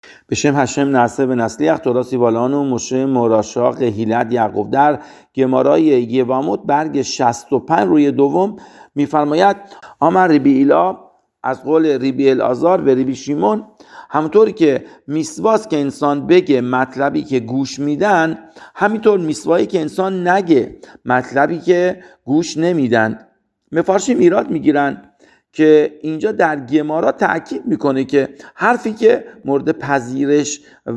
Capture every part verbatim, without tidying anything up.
به شم هشم نسه به نسلیخ توراسی والانو مشه مراشاق هیلت یعقوب. در گمارای یواموت برگ شصت و پنج روی دوم میفرماید آمر ریبی ایلا از قول ریبی الازار و ریبی شیمون، همونطوری که میسواست که انسان بگه مطلبی که گوش میدن، همینطور میسوایی که انسان نگه مطلبی که گوش نمیدن. مفارشیم ایراد میگیرن که اینجا در گمارا تأکید میکنه که حرفی که مورد پذیرش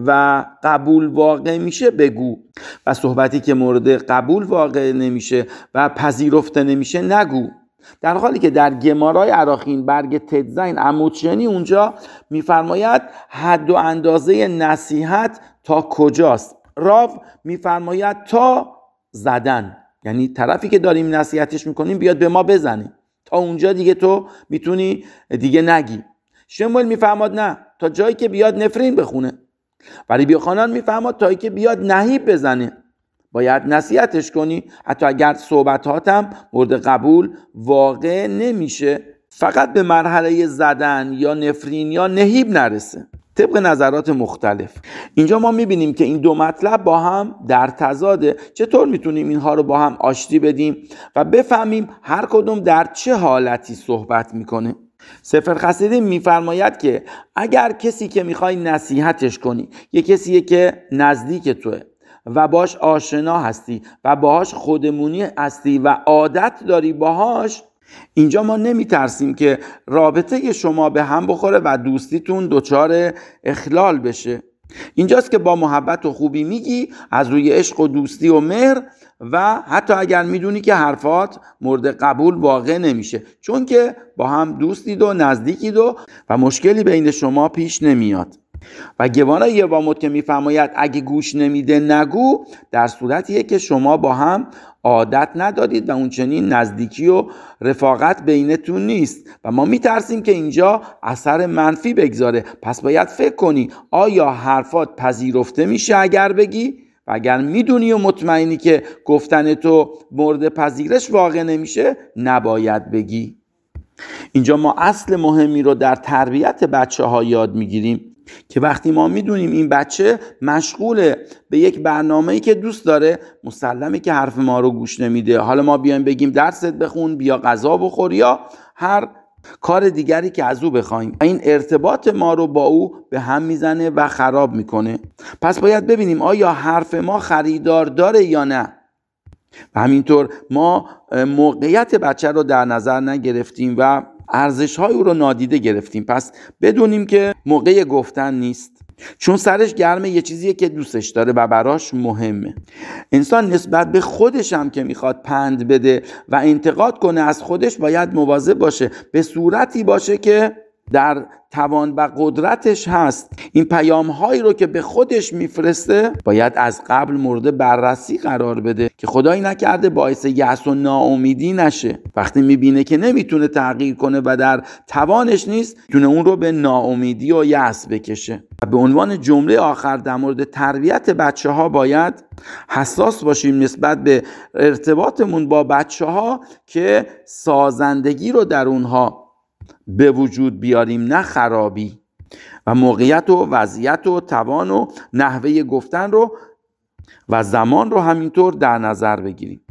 و قبول واقع میشه بگو و صحبتی که مورد قبول واقع نمیشه و پذیرفته نمیشه نگو. در حالی که در گمارای عراقین برگ تدزین عمودشنی اونجا میفرماید حد و اندازه نصیحت تا کجاست. راو میفرماید تا زدن، یعنی طرفی که داریم نصیحتش میکنیم بیاد به ما بزنه، تا اونجا دیگه تو میتونی دیگه نگی. شموئیل میفرماد نه، تا جایی که بیاد نفرین بخونه. ولی بیاخانان میفرماد تا جایی که بیاد نهیب بزنه، باید نصیحتش کنی حتی اگر صحبتاتم مورد قبول واقع نمیشه، فقط به مرحله زدن یا نفرین یا نهیب نرسه. طبق نظرات مختلف اینجا ما میبینیم که این دو مطلب با هم در تضاده. چطور میتونیم اینها رو با هم آشتی بدیم و بفهمیم هر کدوم در چه حالتی صحبت میکنه؟ سفر خسیدیم میفرماید که اگر کسی که میخوای نصیحتش کنی یه کسیه که نزدیک توه و باش آشنا هستی و باهاش خودمونی هستی و عادت داری باهاش، اینجا ما نمی ترسیم که رابطه شما به هم بخوره و دوستیتون دچار اخلال بشه. اینجاست که با محبت و خوبی میگی از روی عشق و دوستی و مهر، و حتی اگر میدونی که حرفات مورد قبول واقع نمیشه، چون که با هم دوستید و نزدیکید و, و مشکلی بین شما پیش نمیاد. و گوانا یواموت که میفرماید اگه گوش نمیده نگو، در صورتیه که شما با هم عادت ندارید و اون چنین نزدیکی و رفاقت بینتون نیست و ما میترسیم که اینجا اثر منفی بگذاره. پس باید فکر کنی آیا حرفات پذیرفته میشه اگر بگی، و اگر میدونی و مطمئنی که گفتن تو مورد پذیرش واقع نمیشه نباید بگی. اینجا ما اصل مهمی رو در تربیت بچه ها یاد میگیریم که وقتی ما میدونیم این بچه مشغوله به یک برنامه‌ای که دوست داره، مسلمه که حرف ما رو گوش نمیده. حالا ما بیایم بگیم درست بخون، بیا غذا بخور یا هر کار دیگری که از او بخوایم، این ارتباط ما رو با او به هم میزنه و خراب میکنه. پس باید ببینیم آیا حرف ما خریدار داره یا نه. و همینطور ما موقعیت بچه رو در نظر نگرفتیم و ارزش‌های او رو نادیده گرفتیم. پس بدونیم که موقع گفتن نیست، چون سرش گرمه، یه چیزیه که دوستش داره و براش مهمه. انسان نسبت به خودش هم که میخواد پند بده و انتقاد کنه از خودش باید مواظب باشه، به صورتی باشه که در توان و قدرتش هست. این پیام هایی رو که به خودش میفرسته باید از قبل مورد بررسی قرار بده که خدایی نکرده باعث یأس و ناامیدی نشه. وقتی میبینه که نمیتونه تغییر کنه و در توانش نیست، میتونه اون رو به ناامیدی و یأس بکشه. و به عنوان جمله آخر در مورد تربیت بچه ها باید حساس باشیم نسبت به ارتباطمون با بچه ها که سازندگی رو در اونها به وجود بیاریم نه خرابی، و موقعیت و وضعیت و توان و نحوه گفتن رو و زمان رو همینطور در نظر بگیریم.